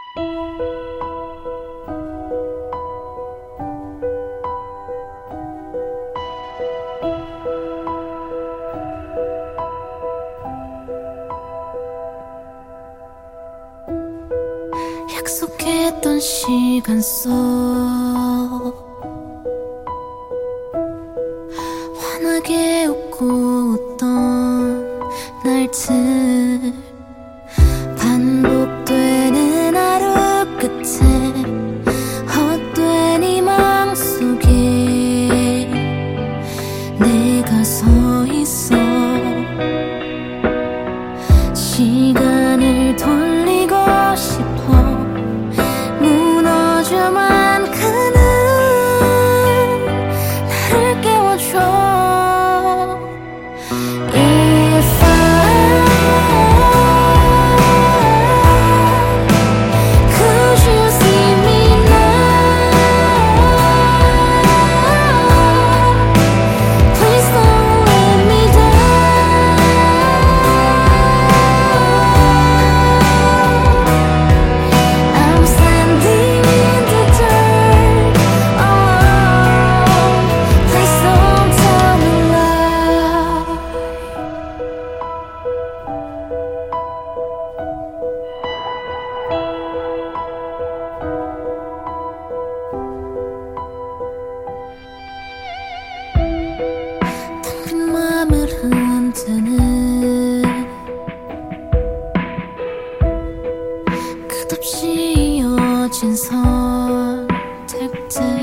약속했던 시간 속 환하게 웃고 웃던 날들 반복되는 하루 끝에 헛된 희망 속에 내가 서 있어 시간을 돌리고 싶어 무너져만 가는 나를 깨워줘 If could you see me now Please don't let me down I'm standing in the dark alone Please don't tell me lie 텅 빈 맘을 흔드는 끝없이 이어진 선택들